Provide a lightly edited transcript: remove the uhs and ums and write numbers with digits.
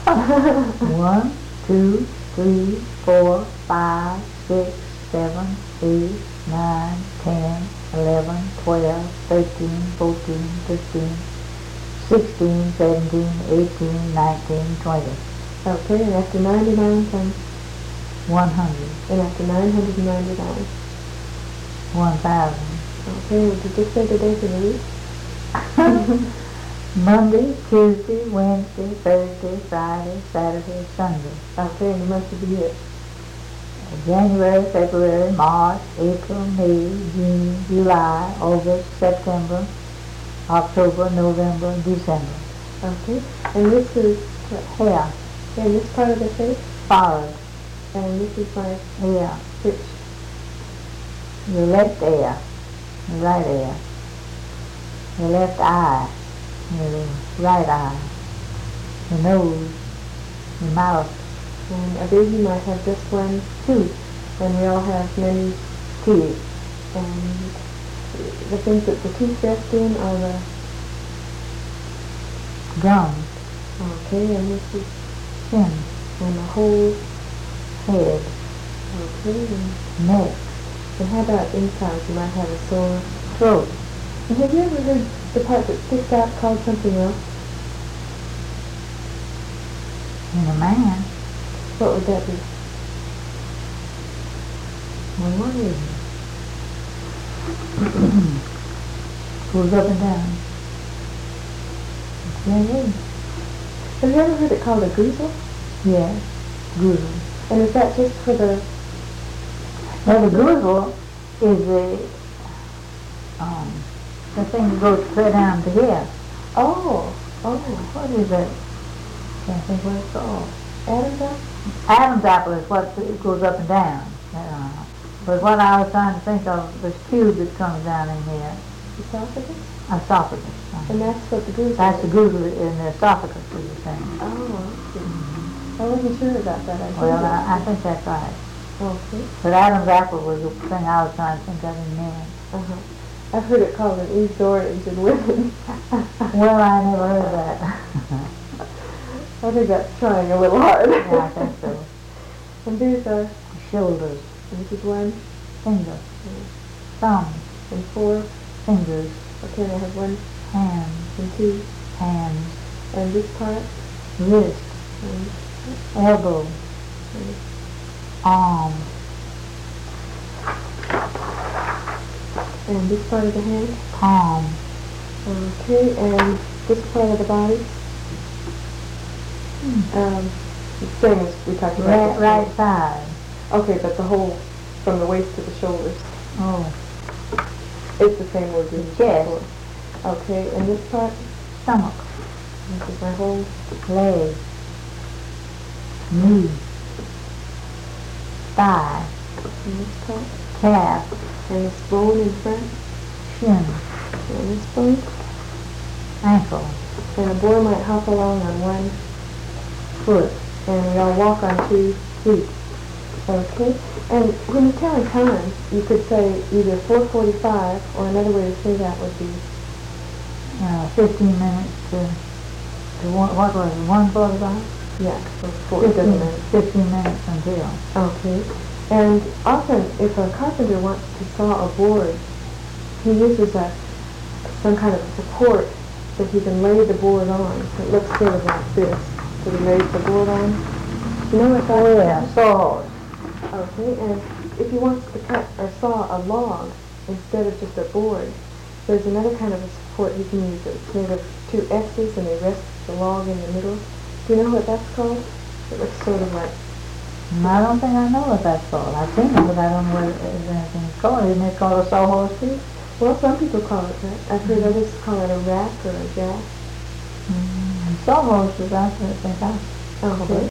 1, 2, 3, 4, 5, 6, 7, 8, 9, 10, 11, 12, 13, 14, 15, 16, 17, 18, 19, 20. Okay, and after 99 comes 100. and after 999. 1,000. Okay, well, did you say the days of the week? Monday, Tuesday, Wednesday, Thursday, Friday, Saturday, Sunday. Okay, and the month of the year. January, February, March, April, May, June, July, August, September, October, November, December. Okay, and this is Hair, and this part of the face, forehead, and this is my hair, which, your left ear, your right ear, your left eye, your right eye, your nose, your mouth, and a baby might have just one tooth, and we all have many teeth. And the things that the teeth rest in are the, gums, okay, and this is, chin, and the whole head, okay, neck, and how about inside? You might have a sore throat. And have you ever heard the part that sticks out called something else? In a man, What would that be? well, what is it? Goes up and down. Yeah, Have you ever heard it called a goozle? yeah, goozle. And is that just for the, Now the goozle is the thing that goes clear down to here. oh, What is it? Can't think what it's called. Adam's apple? Adam's apple is what goes up and down. But what I was trying to think of, this tube that comes down in here, Esophagus? esophagus. And that's what the goozle That's the is. goozle in the esophagus, is the thing. Oh, I see. I wasn't sure about that. Well, I think that's right. Okay. But Adam's apple was the thing I was trying to think of in there. Uh-huh. I've heard it called an Eve's orange in women. Well, I never heard that. I think that's trying a little hard. Yeah, I think so. And these are, Shoulders, and this is one, finger, thumb, and four. fingers, Okay, and I have one, hands, and two, hands, and this part, wrist, and, elbow, and arm, and this part of the hand. palm, Okay, and this part of the body. Same as we talked about. right side. Okay, but the whole, from the waist to the shoulders, Oh, it's the same word we used Chest. before. Okay, and this part, stomach, this is my whole, leg, knee, thigh, and this part, calf, and this bone in front, shin, and this bone. ankle, And a boy might hop along on one foot, and we all walk on 2 feet. Okay? And when you're telling time, you could say either 4:45, or another way to say that would be, 15 minutes to one, what was it, 1:45? yeah, so it doesn't matter. 15 minutes until. Okay. And often, if a carpenter wants to saw a board, he uses some kind of support that he can lay the board on. It looks sort of like this. So he lays the board on. You know what that Oh is? yeah, saws. Okay, and if he wants to cut or saw a log instead of just a board, there's another kind of a support he can use. It's made of 2 X's and they rest the log in the middle. Do you know what that's called? It looks sort of like, I don't think I know what that's called. I've seen it, but I don't know what anything is called. Isn't it called a sawhorse too? well, some people call it that. I've heard others call it a rack or a jack. Sawhorses, I think I Okay.